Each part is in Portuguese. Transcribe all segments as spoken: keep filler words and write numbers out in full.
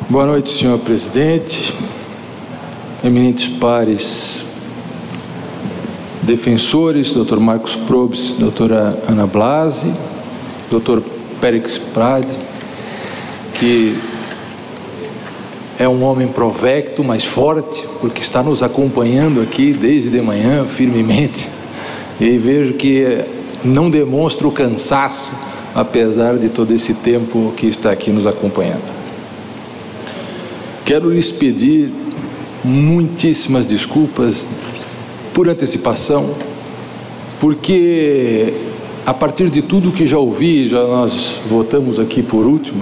Boa noite, senhor presidente, eminentes pares defensores, doutor Marcos Probst, doutora Ana Blasi, doutor Périx Prade, que é um homem provecto, mas forte, porque está nos acompanhando aqui desde de manhã, firmemente, e vejo que não demonstra o cansaço, apesar de todo esse tempo que está aqui nos acompanhando. Quero lhes pedir muitíssimas desculpas por antecipação, porque a partir de tudo que já ouvi, já nós votamos aqui por último,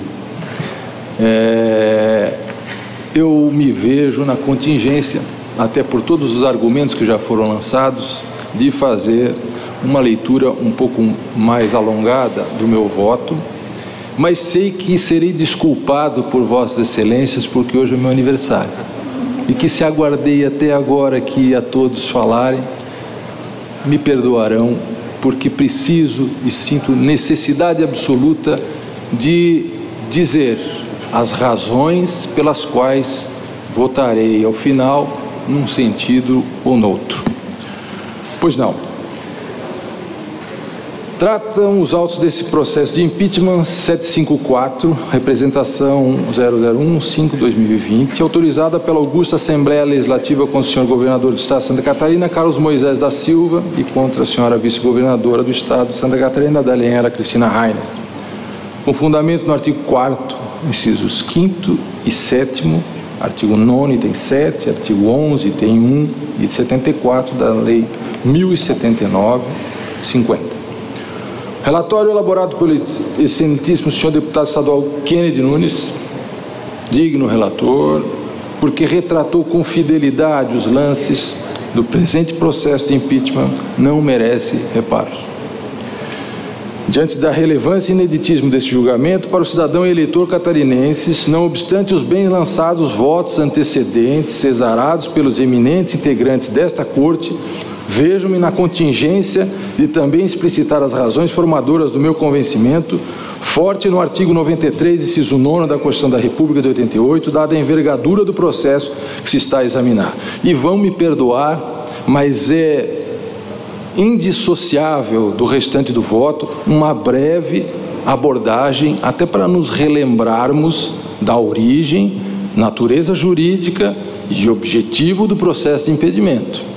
é, eu me vejo na contingência, até por todos os argumentos que já foram lançados, de fazer uma leitura um pouco mais alongada do meu voto, mas sei que serei desculpado por vossas excelências, porque hoje é meu aniversário, e que se aguardei até agora aqui a todos falarem, me perdoarão, porque preciso e sinto necessidade absoluta de dizer as razões pelas quais votarei ao final, num sentido ou noutro. Pois não. Tratam os autos desse processo de impeachment setecentos e cinquenta e quatro, representação zero zero um cinco barra dois mil e vinte, autorizada pela augusta Assembleia Legislativa contra o senhor governador do Estado de Santa Catarina, Carlos Moisés da Silva, e contra a senhora vice-governadora do Estado de Santa Catarina, Daniela Cristina Rainer. Com fundamento no artigo quarto, incisos quinto e sétimo, artigo nono tem sete, artigo onze tem um e setenta e quatro da Lei mil e setenta e nove, cinquenta. Relatório elaborado pelo excelentíssimo senhor deputado estadual Kennedy Nunes, digno relator, porque retratou com fidelidade os lances do presente processo de impeachment, não merece reparos. Diante da relevância e ineditismo desse julgamento para o cidadão e eleitor catarinenses, não obstante os bem lançados votos antecedentes, cesarados pelos eminentes integrantes desta Corte, vejo-me na contingência de também explicitar as razões formadoras do meu convencimento, forte no artigo noventa e três, inciso nono da Constituição da República de oitenta e oito, dada a envergadura do processo que se está a examinar. E vão me perdoar, mas é indissociável do restante do voto uma breve abordagem, até para nos relembrarmos da origem, natureza jurídica e objetivo do processo de impedimento.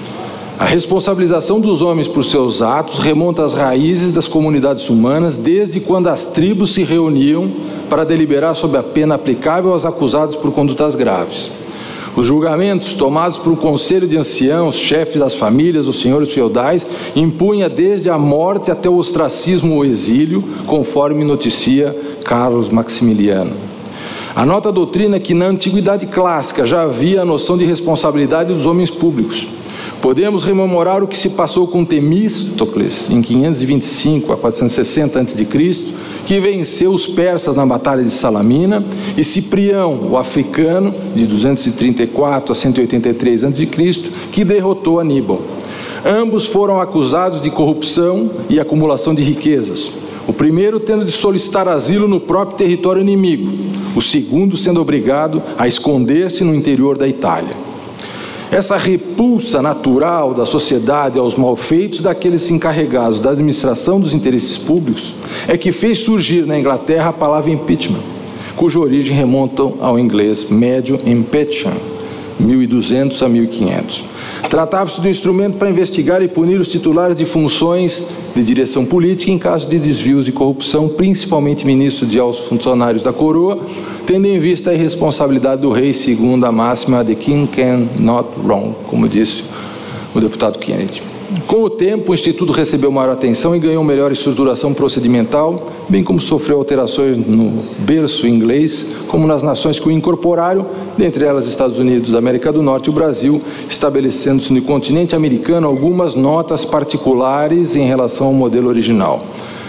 A responsabilização dos homens por seus atos remonta às raízes das comunidades humanas, desde quando as tribos se reuniam para deliberar sobre a pena aplicável aos acusados por condutas graves. Os julgamentos tomados por um conselho de anciãos, chefes das famílias, os senhores feudais, impunha desde a morte até o ostracismo ou exílio, conforme noticia Carlos Maximiliano. Anota a doutrina que na Antiguidade Clássica já havia a noção de responsabilidade dos homens públicos. Podemos rememorar o que se passou com Temístocles em quinhentos e vinte e cinco a quatrocentos e sessenta antes de Cristo, que venceu os persas na Batalha de Salamina, e Ciprião, o africano, de duzentos e trinta e quatro a cento e oitenta e três antes de Cristo, que derrotou Aníbal. Ambos foram acusados de corrupção e acumulação de riquezas, o primeiro tendo de solicitar asilo no próprio território inimigo, o segundo sendo obrigado a esconder-se no interior da Itália. Essa repulsa natural da sociedade aos malfeitos daqueles encarregados da administração dos interesses públicos é que fez surgir na Inglaterra a palavra impeachment, cuja origem remonta ao inglês médio impeachment, mil e duzentos a mil e quinhentos. Tratava-se de um instrumento para investigar e punir os titulares de funções de direção política em caso de desvios e corrupção, principalmente ministros de altos funcionários da coroa, tendo em vista a irresponsabilidade do rei segundo a máxima "The King can not wrong", como disse o deputado Kennedy. Com o tempo, o Instituto recebeu maior atenção e ganhou melhor estruturação procedimental, bem como sofreu alterações no berço inglês, como nas nações que o incorporaram, dentre elas Estados Unidos da América do Norte e o Brasil, estabelecendo-se no continente americano algumas notas particulares em relação ao modelo original.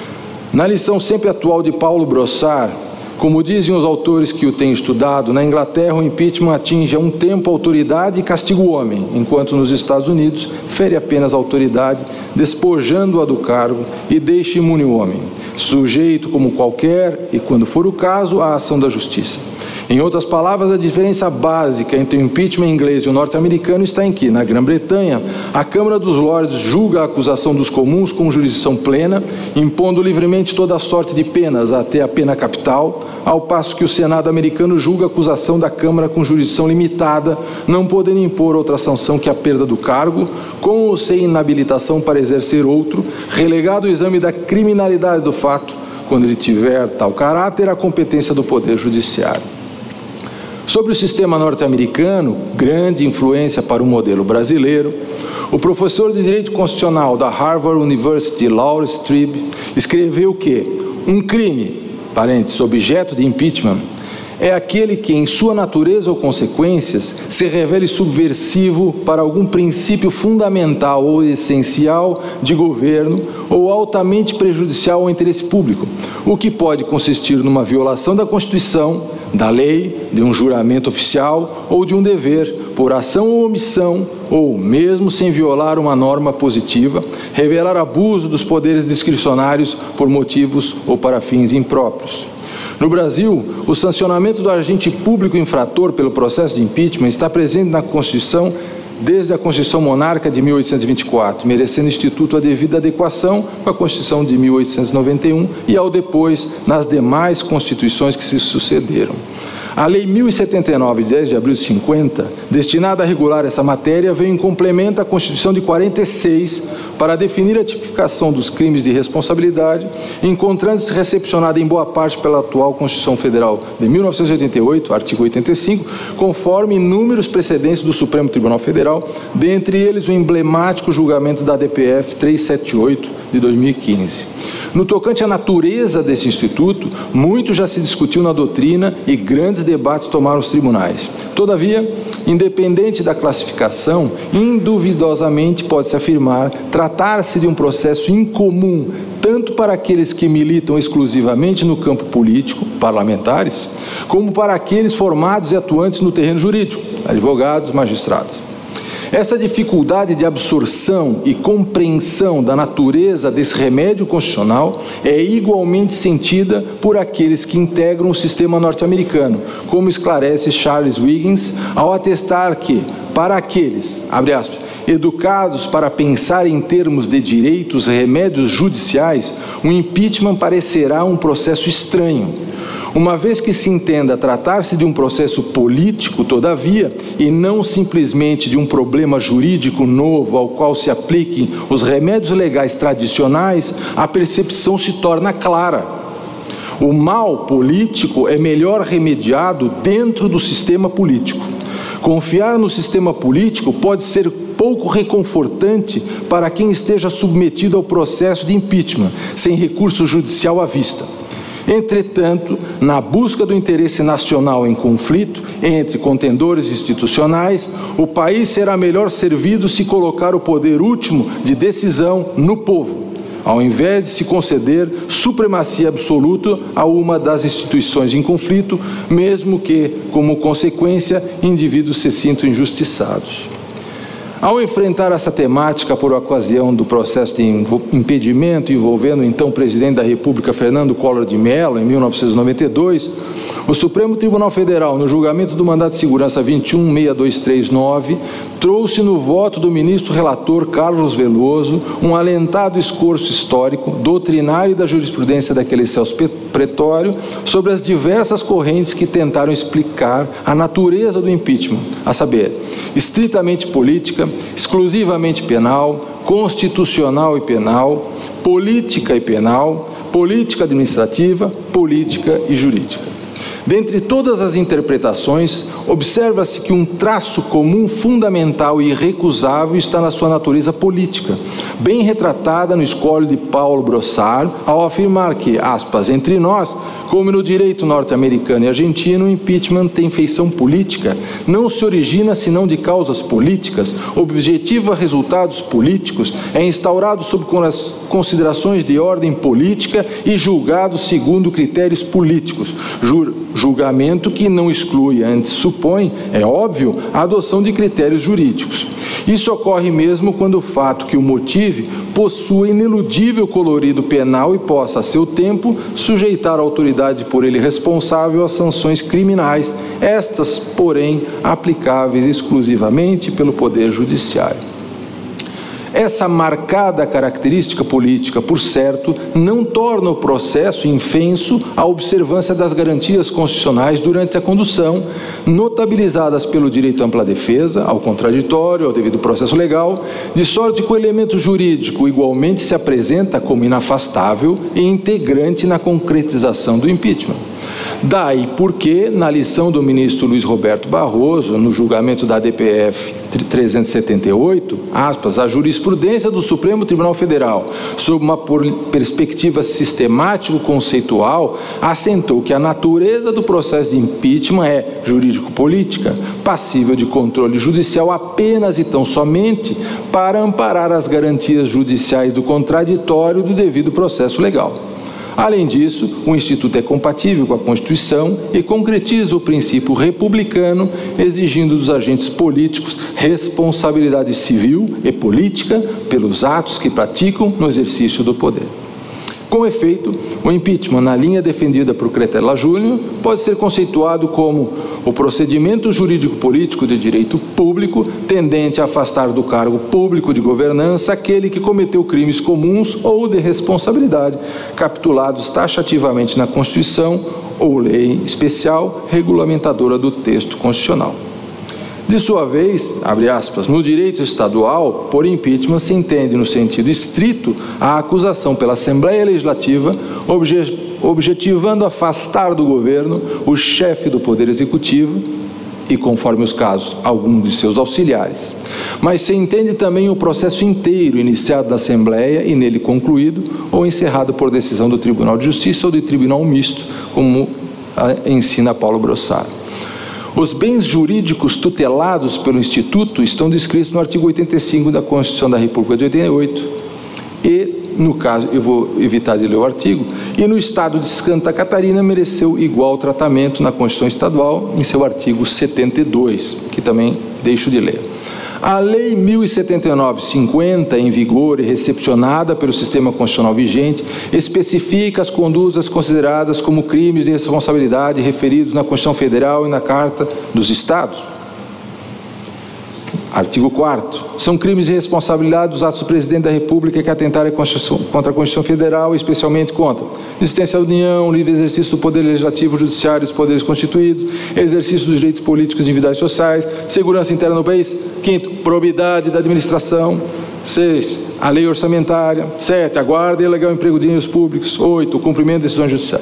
Na lição sempre atual de Paulo Brossard, como dizem os autores que o têm estudado, na Inglaterra o impeachment atinge a um tempo a autoridade e castiga o homem, enquanto nos Estados Unidos fere apenas a autoridade, despojando-a do cargo e deixa imune o homem, sujeito como qualquer, e quando for o caso, à ação da justiça. Em outras palavras, a diferença básica entre o impeachment inglês e o norte-americano está em que, na Grã-Bretanha, a Câmara dos Lordes julga a acusação dos comuns com jurisdição plena, impondo livremente toda a sorte de penas até a pena capital, ao passo que o Senado americano julga a acusação da Câmara com jurisdição limitada, não podendo impor outra sanção que a perda do cargo, com ou sem inabilitação para exercer outro, relegado ao exame da criminalidade do fato, quando ele tiver tal caráter, a competência do Poder Judiciário. Sobre o sistema norte-americano, grande influência para o modelo brasileiro, o professor de Direito Constitucional da Harvard University, Lawrence Tribb, escreveu que um crime, parênteses, objeto de impeachment, é aquele que, em sua natureza ou consequências, se revele subversivo para algum princípio fundamental ou essencial de governo ou altamente prejudicial ao interesse público, o que pode consistir numa violação da Constituição, da lei, de um juramento oficial ou de um dever, por ação ou omissão, ou, mesmo sem violar uma norma positiva, revelar abuso dos poderes discricionários por motivos ou para fins impróprios. No Brasil, o sancionamento do agente público infrator pelo processo de impeachment está presente na Constituição desde a Constituição Monarca de mil oitocentos e vinte e quatro, merecendo instituto a devida adequação com a Constituição de mil oitocentos e noventa e um e, ao depois, nas demais constituições que se sucederam. A Lei mil e setenta e nove, de dez de abril de cinquenta, destinada a regular essa matéria, veio em complemento à Constituição de quarenta e seis para definir a tipificação dos crimes de responsabilidade, encontrando-se recepcionada em boa parte pela atual Constituição Federal de mil novecentos e oitenta e oito, artigo oitenta e cinco, conforme inúmeros precedentes do Supremo Tribunal Federal, dentre eles o emblemático julgamento da D P F trezentos e setenta e oito de dois mil e quinze. No tocante à natureza desse instituto, muito já se discutiu na doutrina e grandes debates tomaram os tribunais. Todavia, independente da classificação, induvidosamente pode-se afirmar tratar-se de um processo incomum, tanto para aqueles que militam exclusivamente no campo político, parlamentares, como para aqueles formados e atuantes no terreno jurídico, advogados, magistrados. Essa dificuldade de absorção e compreensão da natureza desse remédio constitucional é igualmente sentida por aqueles que integram o sistema norte-americano, como esclarece Charles Wiggins ao atestar que, para aqueles, abre aspas, educados para pensar em termos de direitos e remédios judiciais, o impeachment parecerá um processo estranho. Uma vez que se entenda tratar-se de um processo político, todavia, e não simplesmente de um problema jurídico novo ao qual se apliquem os remédios legais tradicionais, a percepção se torna clara. O mal político é melhor remediado dentro do sistema político. Confiar no sistema político pode ser pouco reconfortante para quem esteja submetido ao processo de impeachment, sem recurso judicial à vista. Entretanto, na busca do interesse nacional em conflito entre contendores institucionais, o país será melhor servido se colocar o poder último de decisão no povo, ao invés de se conceder supremacia absoluta a uma das instituições em conflito, mesmo que, como consequência, indivíduos se sintam injustiçados. Ao enfrentar essa temática por ocasião do processo de impedimento envolvendo o então presidente da República, Fernando Collor de Mello, em mil novecentos e noventa e dois, o Supremo Tribunal Federal, no julgamento do Mandado de Segurança vinte e um ponto seis dois três nove, trouxe no voto do ministro relator Carlos Veloso um alentado esforço histórico, doutrinário da jurisprudência daquele excelso pretório sobre as diversas correntes que tentaram explicar a natureza do impeachment, a saber, estritamente política, exclusivamente penal, constitucional e penal, política e penal, política administrativa, política e jurídica. Dentre todas as interpretações, observa-se que um traço comum fundamental e irrecusável está na sua natureza política, bem retratada no escolho de Paulo Brossard, ao afirmar que, aspas, entre nós, como no direito norte-americano e argentino, o impeachment tem feição política, não se origina senão de causas políticas, objetiva resultados políticos, é instaurado sob considerações de ordem política e julgado segundo critérios políticos, julgamento que não exclui, antes supõe, é óbvio, a adoção de critérios jurídicos. Isso ocorre mesmo quando o fato que o motive possua ineludível colorido penal e possa, a seu tempo, sujeitar a autoridade responsabilidade por ele responsável às sanções criminais, estas, porém, aplicáveis exclusivamente pelo Poder Judiciário. Essa marcada característica política, por certo, não torna o processo infenso à observância das garantias constitucionais durante a condução, notabilizadas pelo direito à ampla defesa, ao contraditório, ao devido processo legal, de sorte que o elemento jurídico igualmente se apresenta como inafastável e integrante na concretização do impeachment. Daí porque, na lição do ministro Luiz Roberto Barroso, no julgamento da D P F trezentos e setenta e oito, aspas, a jurisprudência do Supremo Tribunal Federal, sob uma perspectiva sistemático-conceitual, assentou que a natureza do processo de impeachment é jurídico-política, passível de controle judicial apenas e tão somente para amparar as garantias judiciais do contraditório do devido processo legal. Além disso, o Instituto é compatível com a Constituição e concretiza o princípio republicano, exigindo dos agentes políticos responsabilidade civil e política pelos atos que praticam no exercício do poder. Com efeito, o impeachment, na linha defendida por Cretella Júnior, pode ser conceituado como o procedimento jurídico-político de direito público tendente a afastar do cargo público de governança aquele que cometeu crimes comuns ou de responsabilidade, capitulados taxativamente na Constituição ou lei especial regulamentadora do texto constitucional. De sua vez, abre aspas, no direito estadual, por impeachment se entende no sentido estrito a acusação pela Assembleia Legislativa, obje, objetivando afastar do governo o chefe do Poder Executivo e, conforme os casos, algum de seus auxiliares. Mas se entende também o processo inteiro iniciado na Assembleia e nele concluído ou encerrado por decisão do Tribunal de Justiça ou do Tribunal Misto, como ensina Paulo Brossaro. Os bens jurídicos tutelados pelo Instituto estão descritos no artigo oitenta e cinco da Constituição da República de oitenta e oito e, no caso, eu vou evitar de ler o artigo, e no Estado de Santa Catarina mereceu igual tratamento na Constituição Estadual em seu artigo setenta e dois, que também deixo de ler. A Lei mil e setenta e nove cinquenta, em vigor e recepcionada pelo sistema constitucional vigente, especifica as condutas consideradas como crimes de responsabilidade referidos na Constituição Federal e na Carta dos Estados. Artigo quarto. São crimes de responsabilidade dos atos do Presidente da República que atentarem contra a Constituição Federal, especialmente contra existência da União, livre exercício do Poder Legislativo, Judiciário e dos poderes constituídos, exercício dos direitos políticos, individuais e sociais, segurança interna no país. Quinto, probidade da administração. Seis, a lei orçamentária. Sete, a guarda e legal emprego de dinheiros públicos. Oito, o cumprimento de decisões judiciais.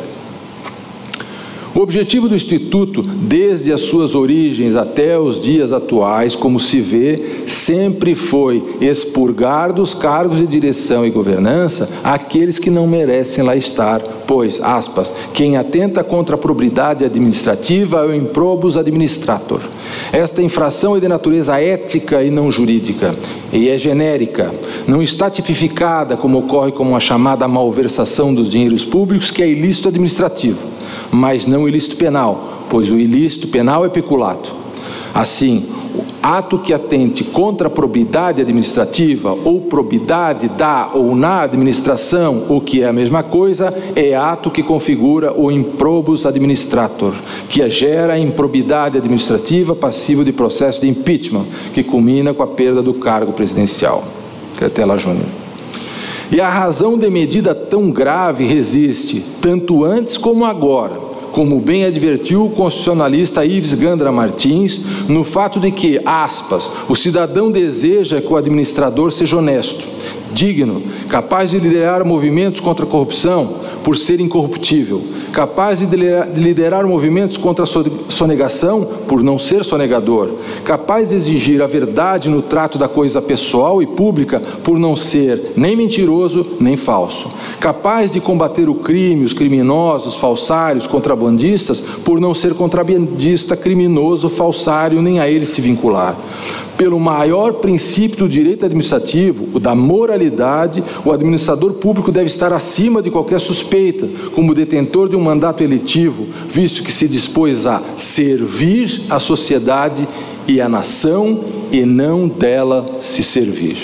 O objetivo do Instituto, desde as suas origens até os dias atuais, como se vê, sempre foi expurgar dos cargos de direção e governança aqueles que não merecem lá estar, pois, aspas, quem atenta contra a probidade administrativa é o improbus administrator. Esta infração é de natureza ética e não jurídica, e é genérica, não está tipificada como ocorre com a chamada malversação dos dinheiros públicos, que é ilícito administrativo, mas não ilícito penal, pois o ilícito penal é peculato. Assim, o ato que atente contra a probidade administrativa ou probidade da ou na administração, o que é a mesma coisa, é ato que configura o improbus administrator, que gera a improbidade administrativa passível de processo de impeachment, que culmina com a perda do cargo presidencial. Cretella Júnior. E a razão de medida tão grave resiste, tanto antes como agora, como bem advertiu o constitucionalista Ives Gandra Martins, no fato de que, aspas, o cidadão deseja que o administrador seja honesto, digno, capaz de liderar movimentos contra a corrupção por ser incorruptível, capaz de liderar movimentos contra a sonegação por não ser sonegador, capaz de exigir a verdade no trato da coisa pessoal e pública por não ser nem mentiroso nem falso, capaz de combater o crime, os criminosos, falsários, contrabandistas por não ser contrabandista, criminoso, falsário, nem a ele se vincular. Pelo maior princípio do direito administrativo, o da moralidade, o administrador público deve estar acima de qualquer suspeita, como detentor de um mandato eletivo, visto que se dispôs a servir a sociedade e a nação, e não dela se servir.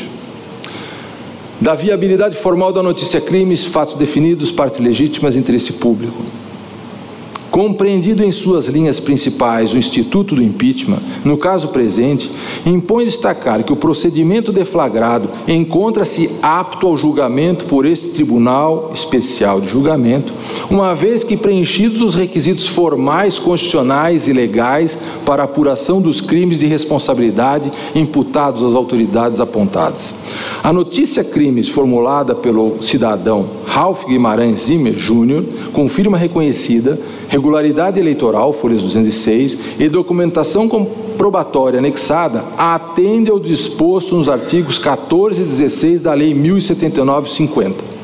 Da viabilidade formal da notícia crimes, fatos definidos, partes legítimas, interesse público. compreendido em suas linhas principais o instituto do impeachment, no caso presente, impõe destacar que o procedimento deflagrado encontra-se apto ao julgamento por este Tribunal Especial de Julgamento, uma vez que preenchidos os requisitos formais, constitucionais e legais para a apuração dos crimes de responsabilidade imputados às autoridades apontadas. A notícia crimes formulada pelo cidadão Ralph Guimarães Zimmer Júnior, com firma reconhecida, regularidade eleitoral, folhas duzentos e seis, e documentação comprobatória anexada, atende ao disposto nos artigos quatorze e dezesseis da Lei mil e setenta e nove cinquenta.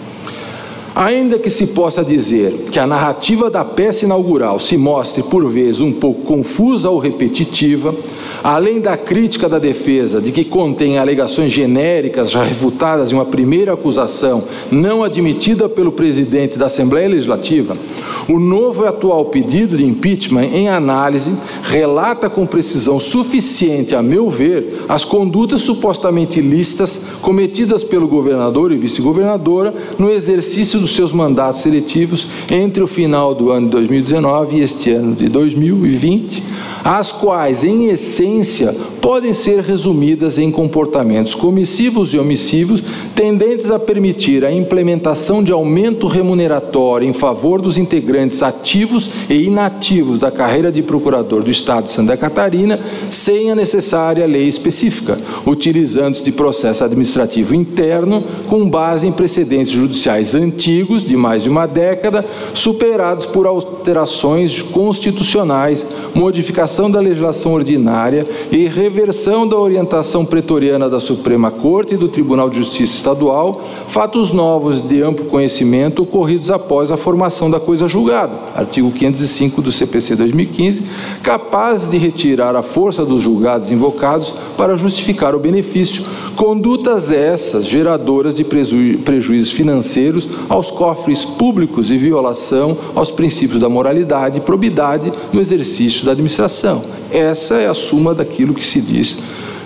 Ainda que se possa dizer que a narrativa da peça inaugural se mostre, por vezes, um pouco confusa ou repetitiva, além da crítica da defesa de que contém alegações genéricas já refutadas em uma primeira acusação não admitida pelo presidente da Assembleia Legislativa, o novo e atual pedido de impeachment em análise relata com precisão suficiente, a meu ver, as condutas supostamente ilícitas cometidas pelo governador e vice-governadora no exercício dos seus mandatos seletivos entre o final do ano de dois mil e dezenove e este ano de dois mil e vinte, as quais, em essência, podem ser resumidas em comportamentos comissivos e omissivos tendentes a permitir a implementação de aumento remuneratório em favor dos integrantes ativos e inativos da carreira de procurador do Estado de Santa Catarina, sem a necessária lei específica, utilizando-se de processo administrativo interno com base em precedentes judiciais antigos, de mais de uma década, superados por alterações constitucionais, modificação da legislação ordinária e reversão da orientação pretoriana da Suprema Corte e do Tribunal de Justiça Estadual, fatos novos de amplo conhecimento ocorridos após a formação da coisa julgada, artigo quinhentos e cinco do C P C dois mil e quinze, capazes de retirar a força dos julgados invocados para justificar o benefício, condutas essas geradoras de preju- prejuízos financeiros aos cofres públicos e violação aos princípios da moralidade e probidade no exercício da administração. Essa é a suma daquilo que se diz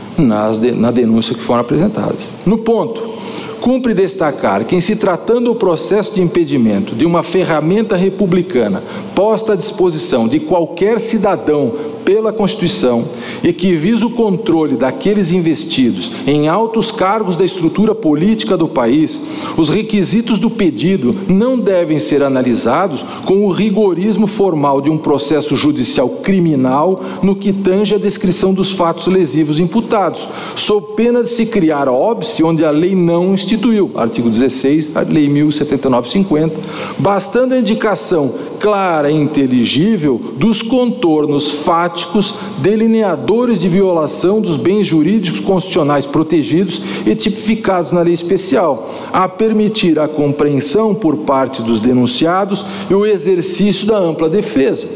nas de, na denúncia que foram apresentadas. No ponto, cumpre destacar que, em se tratando do processo de impedimento de uma ferramenta republicana posta à disposição de qualquer cidadão pela Constituição e que visa o controle daqueles investidos em altos cargos da estrutura política do país, os requisitos do pedido não devem ser analisados com o rigorismo formal de um processo judicial criminal no que tange à descrição dos fatos lesivos imputados, sob pena de se criar óbice onde a lei não instituiu, artigo dezesseis, a Lei mil e setenta e nove cinquenta, bastando a indicação clara e inteligível dos contornos fáticos delineadores de violação dos bens jurídicos constitucionais protegidos e tipificados na lei especial, a permitir a compreensão por parte dos denunciados e o exercício da ampla defesa.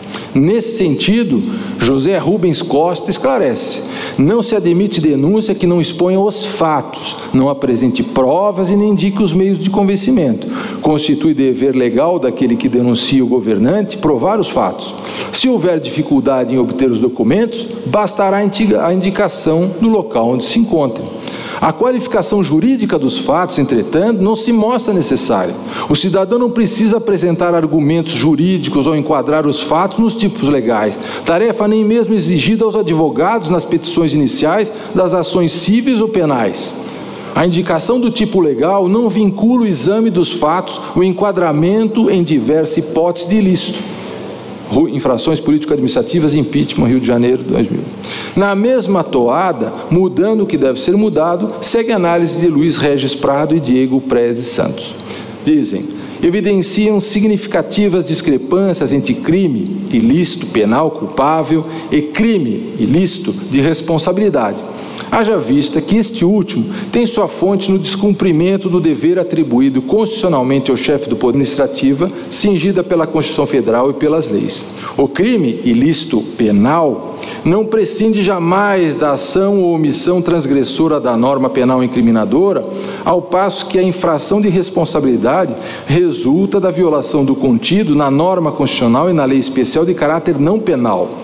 Nesse sentido, José Rubens Costa esclarece: não se admite denúncia que não exponha os fatos, não apresente provas e nem indique os meios de convencimento. Constitui dever legal daquele que denuncia o governante provar os fatos. Se houver dificuldade em obter os documentos, bastará a indicação do local onde se encontram. A qualificação jurídica dos fatos, entretanto, não se mostra necessária. O cidadão não precisa apresentar argumentos jurídicos ou enquadrar os fatos nos tipos legais, tarefa nem mesmo exigida aos advogados nas petições iniciais das ações cíveis ou penais. A indicação do tipo legal não vincula o exame dos fatos, o enquadramento em diversas hipóteses de ilícito. Infrações político-administrativas, impeachment, Rio de Janeiro, dois mil. Na mesma toada, mudando o que deve ser mudado, segue a análise de Luiz Regis Prado e Diego Preze Santos. Dizem: evidenciam significativas discrepâncias entre crime ilícito, penal, culpável, e crime ilícito de responsabilidade. Haja vista que este último tem sua fonte no descumprimento do dever atribuído constitucionalmente ao chefe do Poder Administrativo, cingida pela Constituição Federal e pelas leis. O crime ilícito penal não prescinde jamais da ação ou omissão transgressora da norma penal incriminadora, ao passo que a infração de responsabilidade resulta da violação do contido na norma constitucional e na lei especial de caráter não penal.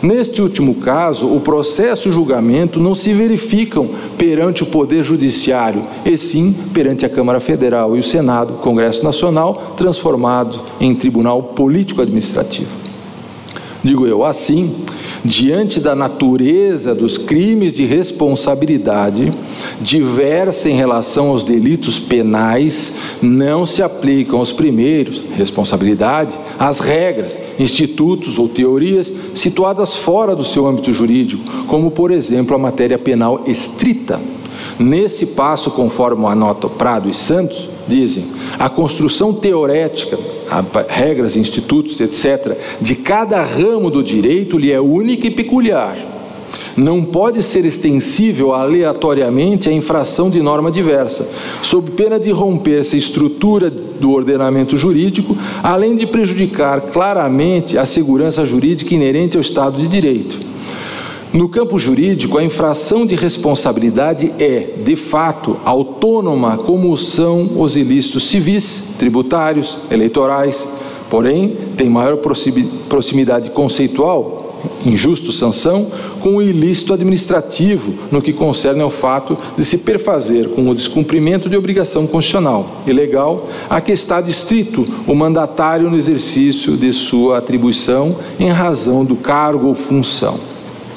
Neste último caso, o processo e o julgamento não se verificam perante o Poder Judiciário, e sim perante a Câmara Federal e o Senado, Congresso Nacional, transformado em tribunal político-administrativo. Digo eu, assim, diante da natureza dos crimes de responsabilidade, diversa em relação aos delitos penais, não se aplicam aos primeiros, responsabilidade, as regras, institutos ou teorias situadas fora do seu âmbito jurídico, como, por exemplo, a matéria penal estrita. Nesse passo, conforme anota Prado e Santos, dizem, a construção teorética, regras, institutos, etcétera, de cada ramo do direito lhe é única e peculiar. Não pode ser extensível aleatoriamente à infração de norma diversa, sob pena de romper-se a estrutura do ordenamento jurídico, além de prejudicar claramente a segurança jurídica inerente ao Estado de Direito. No campo jurídico, a infração de responsabilidade é, de fato, autônoma, como são os ilícitos civis, tributários, eleitorais, porém, tem maior proximidade conceitual, injusto sanção, com o ilícito administrativo, no que concerne ao fato de se perfazer com o descumprimento de obrigação constitucional e legal a que está distrito o mandatário no exercício de sua atribuição em razão do cargo ou função.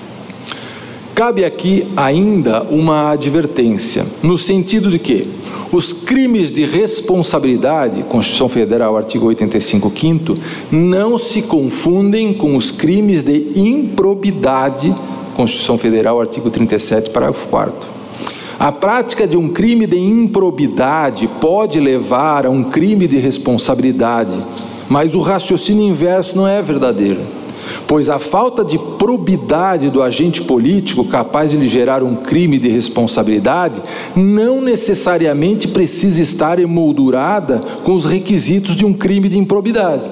Cabe aqui ainda uma advertência, no sentido de que os crimes de responsabilidade, Constituição Federal, artigo oitenta e cinco, quinto, não se confundem com os crimes de improbidade, Constituição Federal, artigo trinta e sete, parágrafo quarto. A prática de um crime de improbidade pode levar a um crime de responsabilidade, mas o raciocínio inverso não é verdadeiro. Pois a falta de probidade do agente político capaz de lhe gerar um crime de responsabilidade não necessariamente precisa estar emoldurada com os requisitos de um crime de improbidade.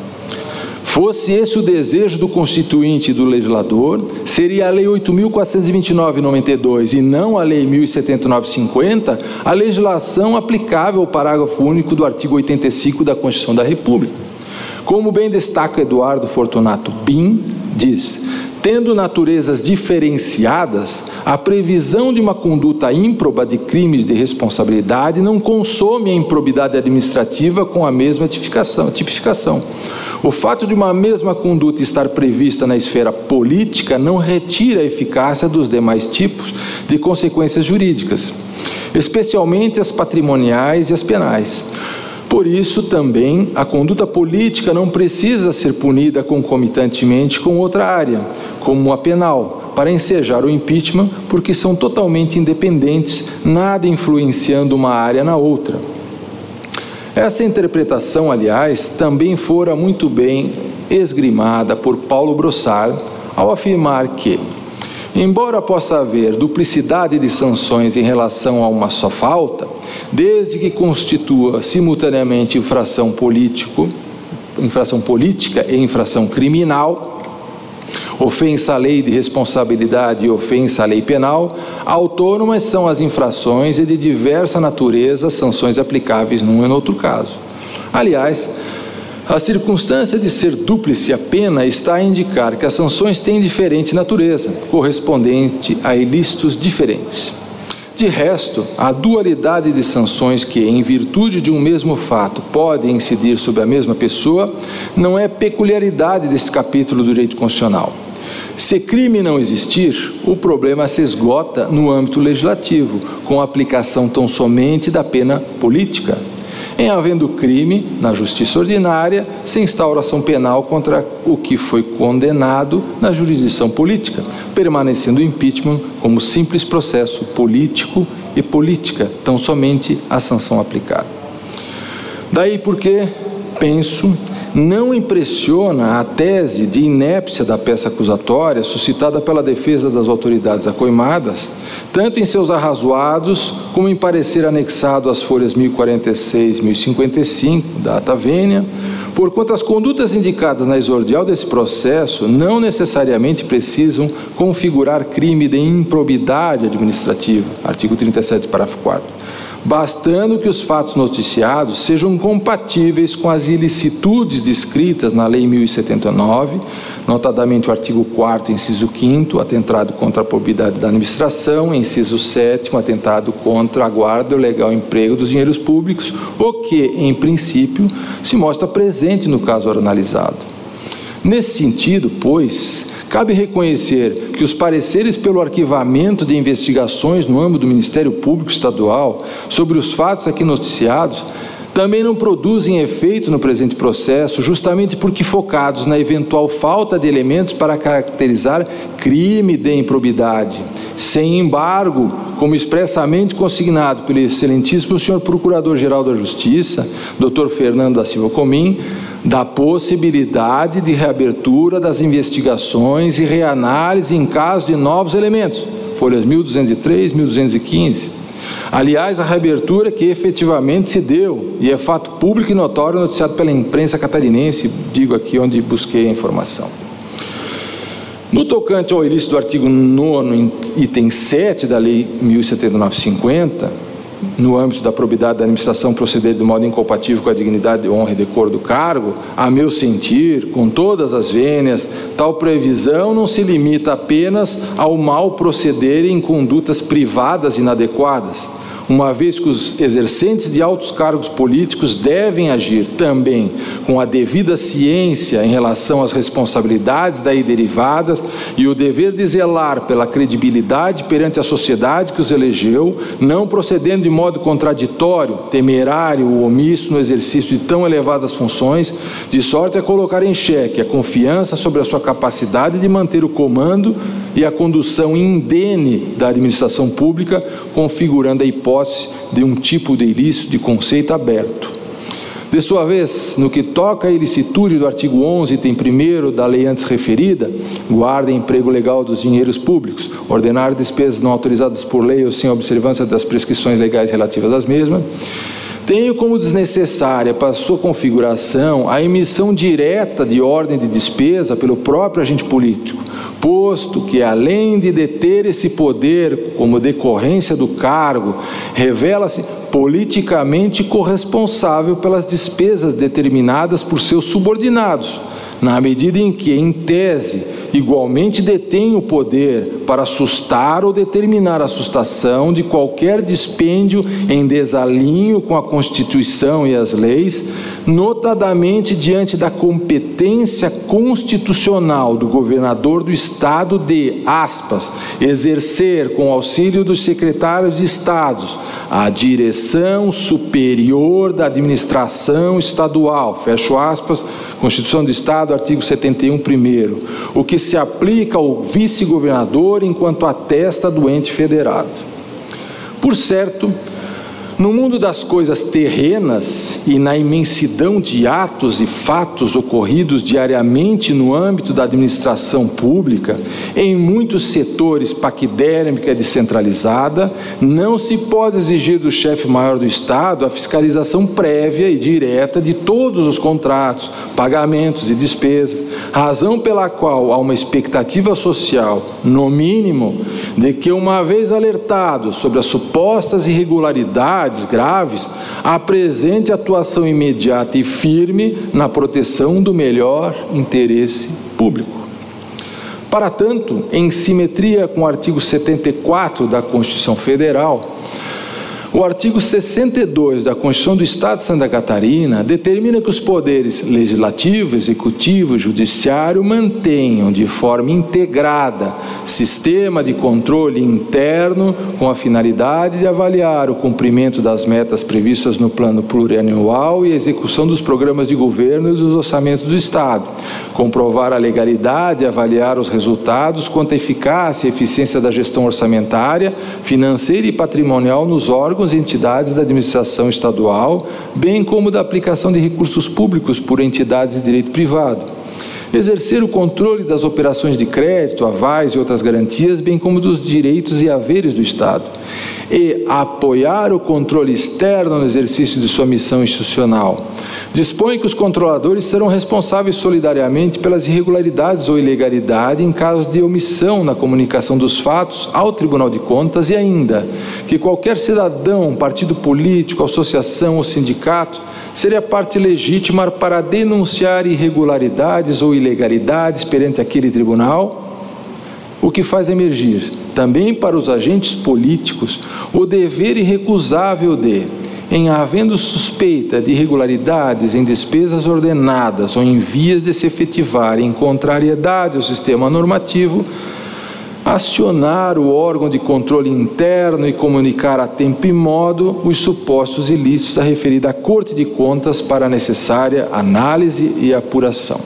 Fosse esse o desejo do Constituinte e do legislador, seria a Lei oito mil quatrocentos e vinte e nove de noventa e dois e não a Lei mil e setenta e nove de cinquenta a legislação aplicável ao parágrafo único do artigo oitenta e cinco da Constituição da República. Como bem destaca Eduardo Fortunato Pim, diz, tendo naturezas diferenciadas, a previsão de uma conduta ímproba de crimes de responsabilidade não consome a improbidade administrativa com a mesma tipificação. tipificação. O fato de uma mesma conduta estar prevista na esfera política não retira a eficácia dos demais tipos de consequências jurídicas, especialmente as patrimoniais e as penais. Por isso, também, a conduta política não precisa ser punida concomitantemente com outra área, como a penal, para ensejar o impeachment, porque são totalmente independentes, nada influenciando uma área na outra. Essa interpretação, aliás, também fora muito bem esgrimada por Paulo Brossard, ao afirmar que, embora possa haver duplicidade de sanções em relação a uma só falta, desde que constitua simultaneamente infração político, infração política e infração criminal, ofensa à lei de responsabilidade e ofensa à lei penal, autônomas são as infrações e de diversa natureza sanções aplicáveis num e no outro caso. Aliás, a circunstância de ser dúplice a pena está a indicar que as sanções têm diferente natureza, correspondente a ilícitos diferentes. De resto, a dualidade de sanções que, em virtude de um mesmo fato, podem incidir sobre a mesma pessoa, não é peculiaridade desse capítulo do direito constitucional. Se crime não existir, o problema se esgota no âmbito legislativo, com a aplicação tão somente da pena política. Em havendo crime, na justiça ordinária, se instaura ação penal contra o que foi condenado na jurisdição política, permanecendo o impeachment como simples processo político e política, tão somente a sanção aplicada. Daí porque, penso, não impressiona a tese de inépcia da peça acusatória suscitada pela defesa das autoridades acoimadas, tanto em seus arrazoados como em parecer anexado às folhas mil e quarenta e seis e mil e cinquenta e cinco da ata vênia, porquanto as condutas indicadas na exordial desse processo não necessariamente precisam configurar crime de improbidade administrativa, artigo trinta e sete, parágrafo quarto. bastando que os fatos noticiados sejam compatíveis com as ilicitudes descritas na Lei mil e setenta e nove, notadamente o artigo quarto, inciso quinto, atentado contra a probidade da administração, inciso sétimo, atentado contra a guarda e o legal emprego dos dinheiros públicos, o que, em princípio, se mostra presente no caso analisado. Nesse sentido, pois, cabe reconhecer que os pareceres pelo arquivamento de investigações no âmbito do Ministério Público Estadual sobre os fatos aqui noticiados também não produzem efeito no presente processo, justamente porque focados na eventual falta de elementos para caracterizar crime de improbidade. Sem embargo, como expressamente consignado pelo excelentíssimo senhor Procurador-Geral da Justiça, doutor Fernando da Silva Comim, da possibilidade de reabertura das investigações e reanálise em caso de novos elementos, folhas mil duzentos e três, mil duzentos e quinze. Aliás, a reabertura que efetivamente se deu, e é fato público e notório noticiado pela imprensa catarinense, digo aqui onde busquei a informação. No tocante ao ilícito do artigo nono, item sete da Lei mil setecentos e cinquenta, no âmbito da probidade da administração proceder de modo incompatível com a dignidade, honra e decoro do cargo, a meu sentir, com todas as vênias, tal previsão não se limita apenas ao mal proceder em condutas privadas inadequadas, uma vez que os exercentes de altos cargos políticos devem agir também com a devida ciência em relação às responsabilidades daí derivadas e o dever de zelar pela credibilidade perante a sociedade que os elegeu, não procedendo de modo contraditório, temerário ou omisso no exercício de tão elevadas funções, de sorte a colocar em xeque a confiança sobre a sua capacidade de manter o comando e a condução indene da administração pública, configurando a hipótese de um tipo de ilícito de conceito aberto. De sua vez, no que toca à ilicitude do artigo onze, item primeiro da lei antes referida, guarda e emprego legal dos dinheiros públicos, ordenar despesas não autorizadas por lei ou sem observância das prescrições legais relativas às mesmas, tenho como desnecessária para sua configuração a emissão direta de ordem de despesa pelo próprio agente político, posto que, além de deter esse poder como decorrência do cargo, revela-se politicamente corresponsável pelas despesas determinadas por seus subordinados, na medida em que, em tese, igualmente detém o poder para sustar ou determinar a sustação de qualquer dispêndio em desalinho com a Constituição e as leis, notadamente diante da competência constitucional do governador do Estado de, aspas, exercer com auxílio dos secretários de Estados a direção superior da administração estadual, fecho aspas, Constituição do Estado, artigo setenta e um, primeiro, o que se aplica ao vice-governador enquanto atesta do ente federado. Por certo, no mundo das coisas terrenas e na imensidão de atos e fatos ocorridos diariamente no âmbito da administração pública, em muitos setores paquidérmica e descentralizada, não se pode exigir do chefe maior do Estado a fiscalização prévia e direta de todos os contratos, pagamentos e despesas, razão pela qual há uma expectativa social, no mínimo, de que, uma vez alertado sobre as supostas irregularidades graves, apresente atuação imediata e firme na proteção do melhor interesse público. Para tanto, em simetria com o artigo setenta e quatro da Constituição Federal, o artigo sessenta e dois da Constituição do Estado de Santa Catarina determina que os poderes legislativo, executivo e judiciário mantenham de forma integrada sistema de controle interno com a finalidade de avaliar o cumprimento das metas previstas no plano plurianual e a execução dos programas de governo e dos orçamentos do Estado, comprovar a legalidade e avaliar os resultados quanto à eficácia e eficiência da gestão orçamentária, financeira e patrimonial nos órgãos e entidades da administração estadual, bem como da aplicação de recursos públicos por entidades de direito privado. exercer o controle das operações de crédito, avais e outras garantias, bem como dos direitos e haveres do Estado, e apoiar o controle externo no exercício de sua missão institucional. Dispõe que os controladores serão responsáveis solidariamente pelas irregularidades ou ilegalidade em caso de omissão na comunicação dos fatos ao Tribunal de Contas, e ainda que qualquer cidadão, partido político, associação ou sindicato seria parte legítima para denunciar irregularidades ou ilegalidades perante aquele tribunal, o que faz emergir também para os agentes políticos o dever irrecusável de, em havendo suspeita de irregularidades em despesas ordenadas ou em vias de se efetivar em contrariedade ao sistema normativo, acionar o órgão de controle interno e comunicar a tempo e modo os supostos ilícitos à referida Corte de Contas para a necessária análise e apuração.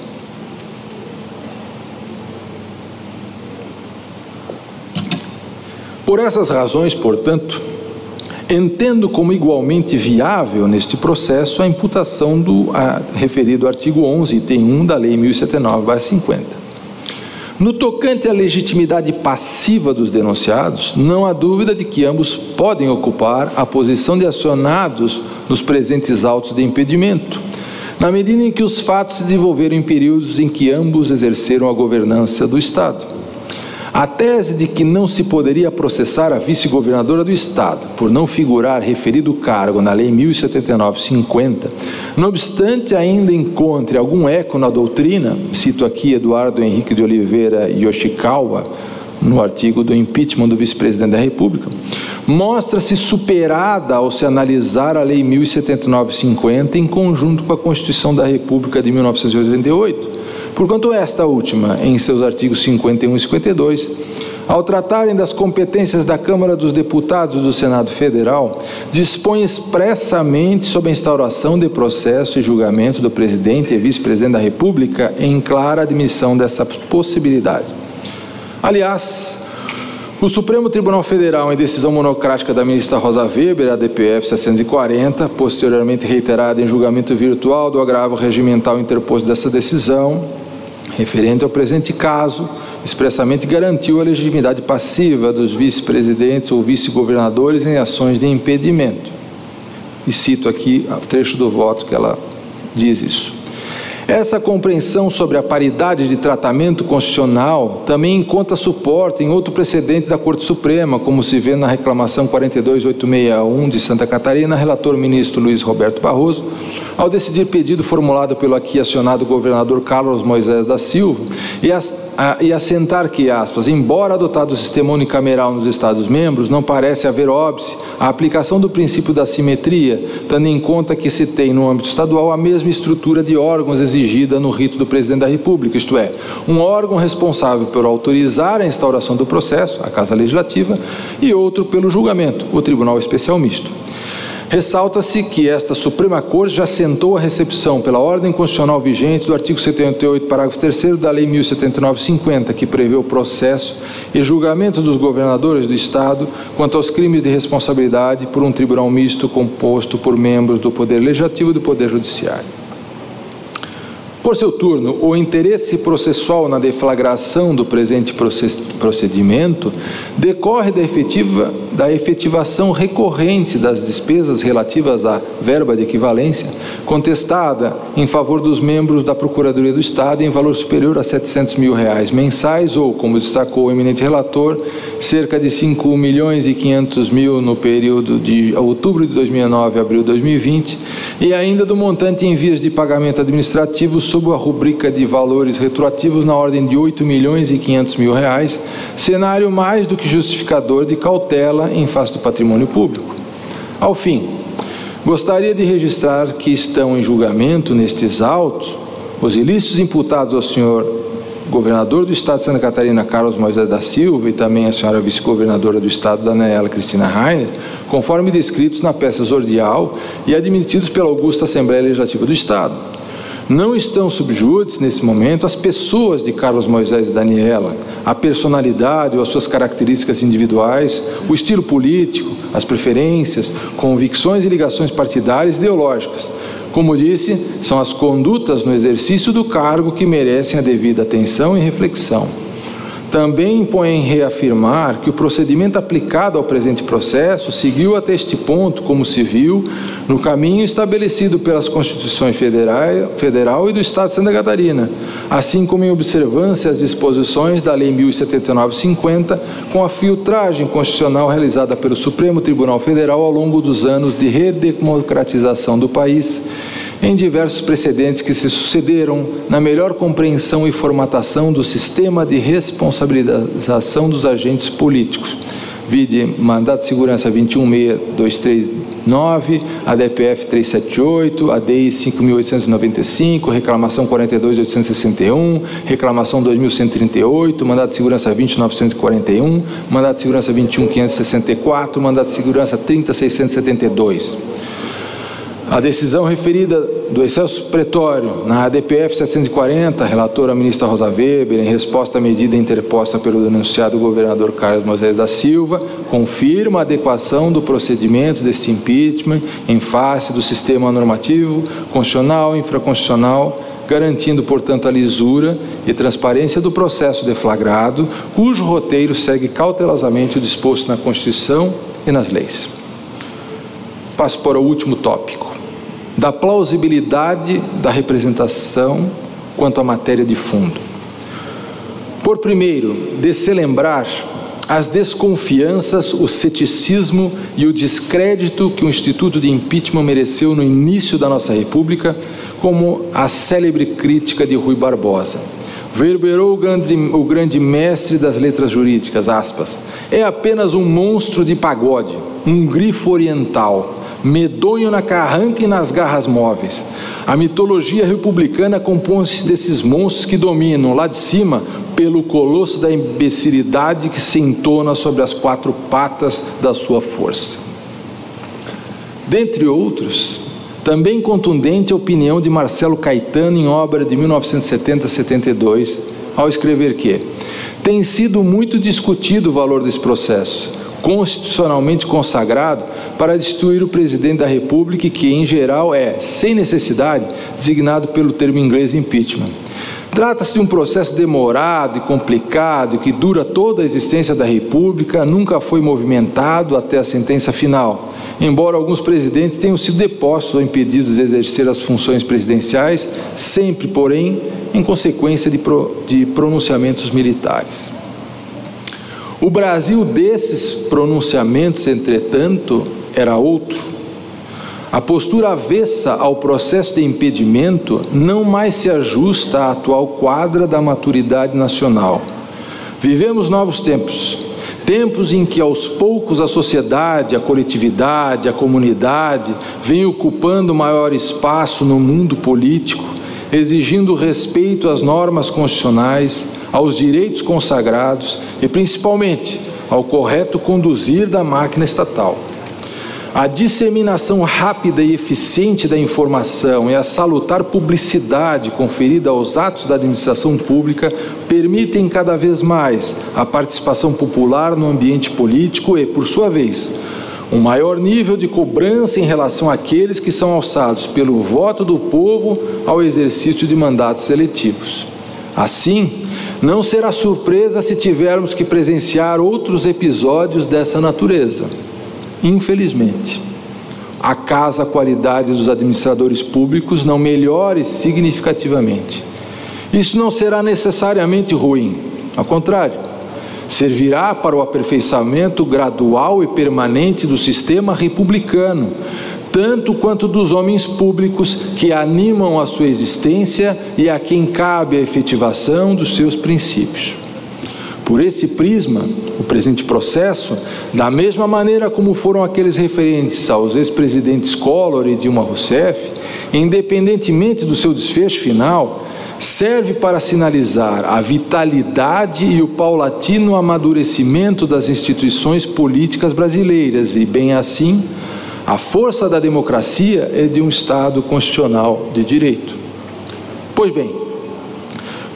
Por essas razões, portanto, entendo como igualmente viável neste processo a imputação do a, referido artigo onze, item um da Lei mil e setenta e nove barra cinquenta. No tocante à legitimidade passiva dos denunciados, não há dúvida de que ambos podem ocupar a posição de acionados nos presentes autos de impedimento, na medida em que os fatos se desenvolveram em períodos em que ambos exerceram a governança do Estado. A tese de que não se poderia processar a vice-governadora do Estado por não figurar referido cargo na Lei mil e setenta e nove barra cinquenta, não obstante ainda encontre algum eco na doutrina, cito aqui Eduardo Henrique de Oliveira Yoshikawa, no artigo do impeachment do vice-presidente da República, mostra-se superada ao se analisar a Lei mil e setenta e nove barra cinquenta em conjunto com a Constituição da República de mil novecentos e oitenta e oito, porquanto esta última, em seus artigos cinquenta e um e cinquenta e dois, ao tratarem das competências da Câmara dos Deputados e do Senado Federal, dispõe expressamente sobre a instauração de processo e julgamento do presidente e vice-presidente da República em clara admissão dessa possibilidade. Aliás, o Supremo Tribunal Federal, em decisão monocrática da ministra Rosa Weber, A D P F seiscentos e quarenta, posteriormente reiterada em julgamento virtual do agravo regimental interposto dessa decisão, referente ao presente caso, expressamente garantiu a legitimidade passiva dos vice-presidentes ou vice-governadores em ações de impedimento. E cito aqui o trecho do voto que ela diz isso. Essa compreensão sobre a paridade de tratamento constitucional também encontra suporte em outro precedente da Corte Suprema, como se vê na reclamação quarenta e dois mil oitocentos e sessenta e um de Santa Catarina, relator ministro Luiz Roberto Barroso, ao decidir pedido formulado pelo aqui acionado governador Carlos Moisés da Silva, e, as, a, e assentar que, aspas, embora adotado o sistema unicameral nos Estados-membros, não parece haver óbice a aplicação do princípio da simetria, tendo em conta que se tem no âmbito estadual a mesma estrutura de órgãos exigida no rito do presidente da República, isto é, um órgão responsável por autorizar a instauração do processo, a Casa Legislativa, e outro pelo julgamento, o Tribunal Especial Misto. Ressalta-se que esta Suprema Corte já assentou a recepção pela ordem constitucional vigente do artigo setenta e oito, parágrafo terceiro da Lei mil e setenta e nove barra cinquenta, que prevê o processo e julgamento dos governadores do Estado quanto aos crimes de responsabilidade por um tribunal misto composto por membros do Poder Legislativo e do Poder Judiciário. Por seu turno, o interesse processual na deflagração do presente procedimento decorre da, efetiva, da efetivação recorrente das despesas relativas à verba de equivalência contestada em favor dos membros da Procuradoria do Estado em valor superior a setecentos mil reais mensais ou, como destacou o eminente relator, cerca de cinco milhões e quinhentos mil no período de outubro de dois mil e nove a abril de dois mil e vinte, e ainda do montante em vias de pagamento administrativo sob a rubrica de valores retroativos na ordem de oito milhões e quinhentos mil reais, cenário mais do que justificador de cautela em face do patrimônio público. Ao fim, gostaria de registrar que estão em julgamento nestes autos os ilícitos imputados ao senhor governador do Estado de Santa Catarina, Carlos Moisés da Silva, e também a senhora vice-governadora do Estado, Daniela Cristina Rainer, conforme descritos na peça exordial e admitidos pela augusta Assembleia Legislativa do Estado. Não estão subjúdices, nesse momento, as pessoas de Carlos Moisés e Daniela, a personalidade ou as suas características individuais, o estilo político, as preferências, convicções e ligações partidárias e ideológicas, Como disse, são as condutas no exercício do cargo que merecem a devida atenção e reflexão. Também impõe reafirmar que o procedimento aplicado ao presente processo seguiu até este ponto, como se viu, no caminho estabelecido pelas Constituições Federal, Federal e do Estado de Santa Catarina, assim como em observância às disposições da Lei mil e setenta e nove cinquenta, com a filtragem constitucional realizada pelo Supremo Tribunal Federal ao longo dos anos de redemocratização do país, em diversos precedentes que se sucederam na melhor compreensão e formatação do sistema de responsabilização dos agentes políticos. Vide Mandato de Segurança vinte e um mil seiscentos e trinta e nove, A D P F trezentos e setenta e oito, A D I cinco mil oitocentos e noventa e cinco, Reclamação quarenta e dois mil oitocentos e sessenta e um, Reclamação dois mil cento e trinta e oito, Mandato de Segurança vinte mil novecentos e quarenta e um, Mandato de Segurança vinte e um mil quinhentos e sessenta e quatro, Mandato de Segurança trinta mil seiscentos e setenta e dois. A decisão referida do excelso pretório na A D P F setecentos e quarenta, relatora a ministra Rosa Weber, em resposta à medida interposta pelo denunciado governador Carlos Moisés da Silva, confirma a adequação do procedimento deste impeachment em face do sistema normativo, constitucional e infraconstitucional, garantindo, portanto, a lisura e transparência do processo deflagrado, cujo roteiro segue cautelosamente o disposto na Constituição e nas leis. Passo para o último tópico, da plausibilidade da representação quanto à matéria de fundo. Por primeiro, de se lembrar as desconfianças, o ceticismo e o descrédito que o Instituto de Impeachment mereceu no início da nossa República, como a célebre crítica de Rui Barbosa. Verberou o grande, o grande mestre das letras jurídicas, aspas, é apenas um monstro de pagode, um grifo oriental, medonho na carranca e nas garras móveis. A mitologia republicana compõe-se desses monstros que dominam, lá de cima, pelo colosso da imbecilidade que se entona sobre as quatro patas da sua força. Dentre outros, também contundente a opinião de Marcelo Caetano em obra de mil novecentos e setenta a setenta e dois, ao escrever que tem sido muito discutido o valor desse processo, constitucionalmente consagrado para destituir o presidente da República, que em geral é, sem necessidade, designado pelo termo inglês impeachment. Trata-se de um processo demorado e complicado que dura toda a existência da República, nunca foi movimentado até a sentença final, embora alguns presidentes tenham sido depostos ou impedidos de exercer as funções presidenciais, sempre, porém, em consequência de, pro, de pronunciamentos militares. O Brasil desses pronunciamentos, entretanto, era outro. A postura avessa ao processo de impedimento não mais se ajusta à atual quadra da maturidade nacional. Vivemos novos tempos, tempos em que aos poucos a sociedade, a coletividade, a comunidade vem ocupando maior espaço no mundo político, exigindo respeito às normas constitucionais, aos direitos consagrados e, principalmente, ao correto conduzir da máquina estatal. A disseminação rápida e eficiente da informação e a salutar publicidade conferida aos atos da administração pública permitem cada vez mais a participação popular no ambiente político e, por sua vez, um maior nível de cobrança em relação àqueles que são alçados pelo voto do povo ao exercício de mandatos eletivos. Assim, não será surpresa se tivermos que presenciar outros episódios dessa natureza. Infelizmente, acaso a qualidade dos administradores públicos não melhore significativamente. Isso não será necessariamente ruim, ao contrário, servirá para o aperfeiçoamento gradual e permanente do sistema republicano, tanto quanto dos homens públicos que animam a sua existência e a quem cabe a efetivação dos seus princípios. Por esse prisma, o presente processo, da mesma maneira como foram aqueles referentes aos ex-presidentes Collor e Dilma Rousseff, independentemente do seu desfecho final, serve para sinalizar a vitalidade e o paulatino amadurecimento das instituições políticas brasileiras e, bem assim, a força da democracia é de um Estado constitucional de direito. Pois bem,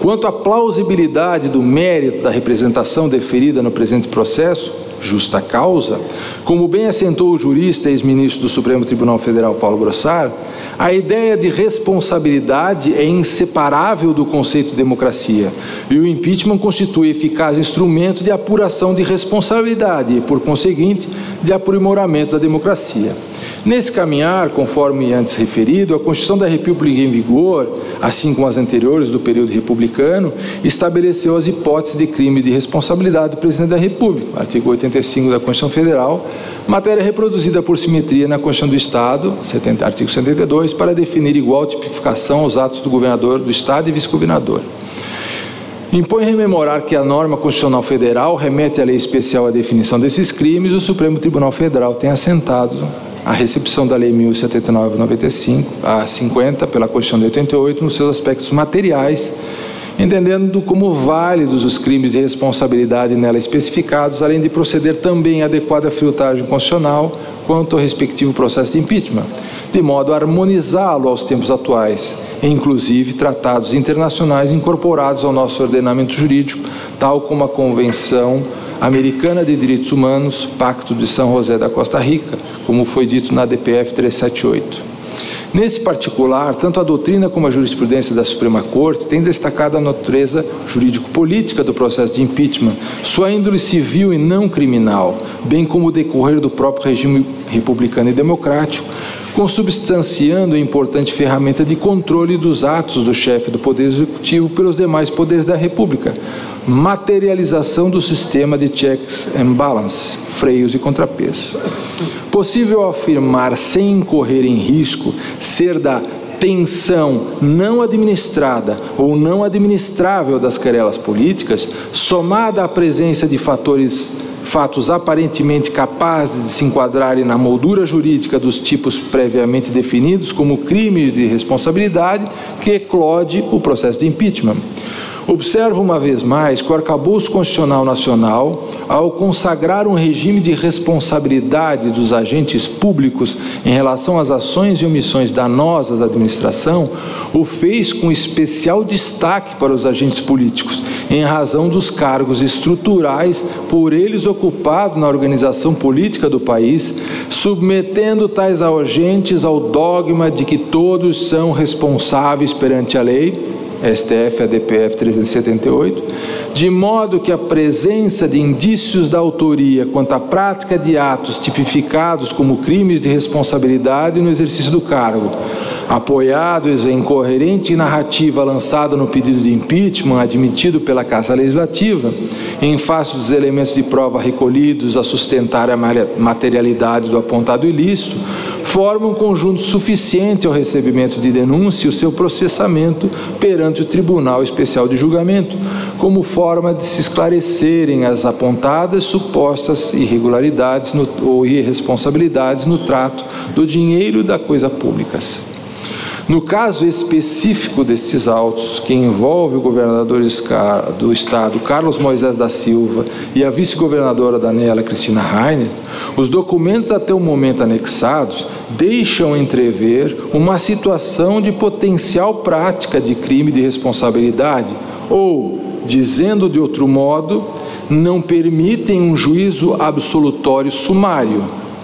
Quanto à plausibilidade do mérito da representação deferida no presente processo, justa causa, como bem assentou o jurista e ex-ministro do Supremo Tribunal Federal, Paulo Grossar, a ideia de responsabilidade é inseparável do conceito de democracia e o impeachment constitui eficaz instrumento de apuração de responsabilidade e, por conseguinte, de aprimoramento da democracia. Nesse caminhar, conforme antes referido, a Constituição da República em vigor, assim como as anteriores do período republicano, estabeleceu as hipóteses de crime de responsabilidade do Presidente da República, artigo oitenta e cinco da Constituição Federal, matéria reproduzida por simetria na Constituição do Estado, artigo setenta e dois, para definir igual tipificação aos atos do governador do Estado e vice-governador. Impõe rememorar que a norma constitucional federal remete à lei especial à definição desses crimes e o Supremo Tribunal Federal tem assentado a recepção da Lei mil e setenta e nove, noventa e cinco, a cinquenta, pela Constituição de oitenta e oito, nos seus aspectos materiais, entendendo como válidos os crimes de responsabilidade nela especificados, além de proceder também à adequada filtragem constitucional quanto ao respectivo processo de impeachment, de modo a harmonizá-lo aos tempos atuais, e inclusive tratados internacionais incorporados ao nosso ordenamento jurídico, tal como a Convenção Americana de Direitos Humanos, Pacto de São José da Costa Rica, como foi dito na D P F trezentos e setenta e oito. Nesse particular, tanto a doutrina como a jurisprudência da Suprema Corte têm destacado a natureza jurídico-política do processo de impeachment, sua índole civil e não criminal, bem como o decorrer do próprio regime republicano e democrático, consubstanciando a importante ferramenta de controle dos atos do chefe do Poder Executivo pelos demais poderes da República, materialização do sistema de checks and balances, freios e contrapesos. Possível afirmar, sem incorrer em risco, ser da tensão não administrada ou não administrável das querelas políticas, somada à presença de fatores fatos aparentemente capazes de se enquadrarem na moldura jurídica dos tipos previamente definidos como crimes de responsabilidade, que eclode o processo de impeachment. Observo uma vez mais que o Arcabouço Constitucional Nacional, ao consagrar um regime de responsabilidade dos agentes públicos em relação às ações e omissões danosas da administração, o fez com especial destaque para os agentes políticos, em razão dos cargos estruturais por eles ocupados na organização política do país, submetendo tais agentes ao dogma de que todos são responsáveis perante a lei, S T F, A D P F trezentos e setenta e oito, de modo que a presença de indícios da autoria quanto à prática de atos tipificados como crimes de responsabilidade no exercício do cargo, apoiados em coerente narrativa lançada no pedido de impeachment admitido pela Casa Legislativa, em face dos elementos de prova recolhidos a sustentar a materialidade do apontado ilícito, forma um conjunto suficiente ao recebimento de denúncia e o seu processamento perante o Tribunal Especial de Julgamento, como forma de se esclarecerem as apontadas supostas irregularidades no, ou irresponsabilidades no trato do dinheiro e da coisa públicas. No caso específico destes autos, que envolve o governador do Estado, Carlos Moisés da Silva, e a vice-governadora Daniela Cristina Rainer, os documentos até o momento anexados deixam entrever uma situação de potencial prática de crime de responsabilidade ou, dizendo de outro modo, não permitem um juízo absolutório sumário.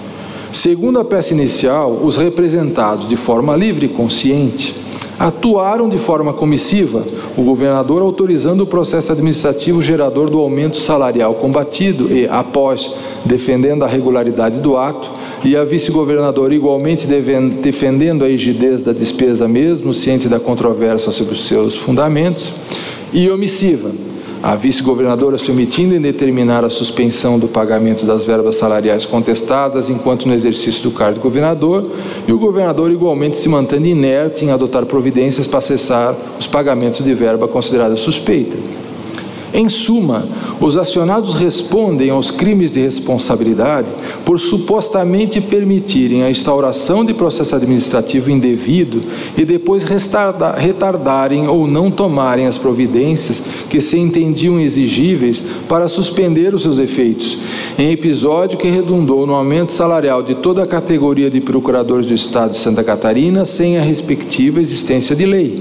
Segundo a peça inicial, os representados, de forma livre e consciente, atuaram de forma comissiva, o governador autorizando o processo administrativo gerador do aumento salarial combatido e, após, defendendo a regularidade do ato, e a vice-governadora igualmente defendendo a rigidez da despesa mesmo, ciente da controvérsia sobre os seus fundamentos, e omissiva, a vice-governadora se omitindo em determinar a suspensão do pagamento das verbas salariais contestadas enquanto no exercício do cargo de governador, e o governador igualmente se mantendo inerte em adotar providências para cessar os pagamentos de verba considerada suspeita. Em suma, os acionados respondem aos crimes de responsabilidade por supostamente permitirem a instauração de processo administrativo indevido e depois retardarem ou não tomarem as providências que se entendiam exigíveis para suspender os seus efeitos, em episódio que redundou no aumento salarial de toda a categoria de procuradores do Estado de Santa Catarina sem a respectiva existência de lei,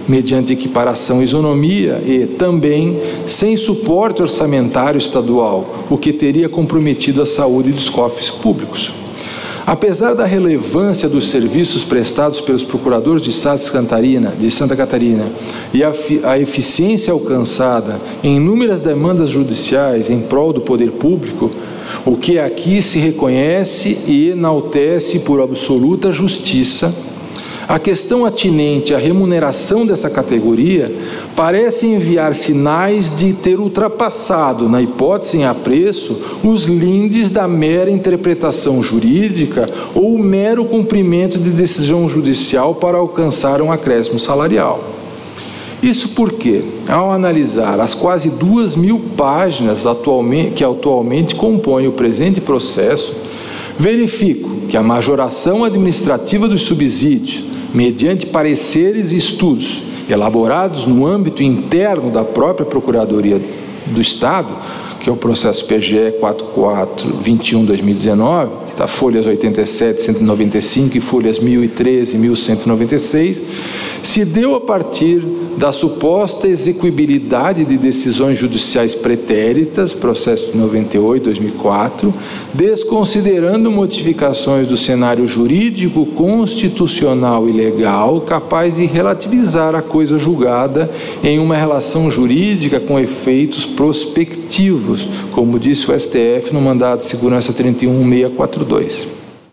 mediante equiparação e isonomia, e também sem suporte orçamentário estadual, o que teria comprometido a saúde dos cofres públicos. Apesar da relevância dos serviços prestados pelos procuradores de Estado de Santa Catarina, de Santa Catarina e a, a eficiência alcançada em inúmeras demandas judiciais em prol do poder público, o que aqui se reconhece e enaltece por absoluta justiça, a questão atinente à remuneração dessa categoria parece enviar sinais de ter ultrapassado, na hipótese em apreço, os lindes da mera interpretação jurídica ou o mero cumprimento de decisão judicial para alcançar um acréscimo salarial. Isso porque, ao analisar as quase duas mil páginas atualmente, que atualmente compõem o presente processo, verifico que a majoração administrativa dos subsídios, mediante pareceres e estudos elaborados no âmbito interno da própria Procuradoria do Estado, que é o processo P G E quatro quatro dois um barra dois mil e dezenove, que está folhas oitenta e sete, cento e noventa e cinco e folhas mil e treze e mil cento e noventa e seis, se deu a partir da suposta execuibilidade de decisões judiciais pretéritas, processo noventa e oito, dois mil e quatro, desconsiderando modificações do cenário jurídico, constitucional e legal capaz de relativizar a coisa julgada em uma relação jurídica com efeitos prospectivos, como disse o S T F no mandado de segurança trinta e um mil seiscentos e quarenta e dois.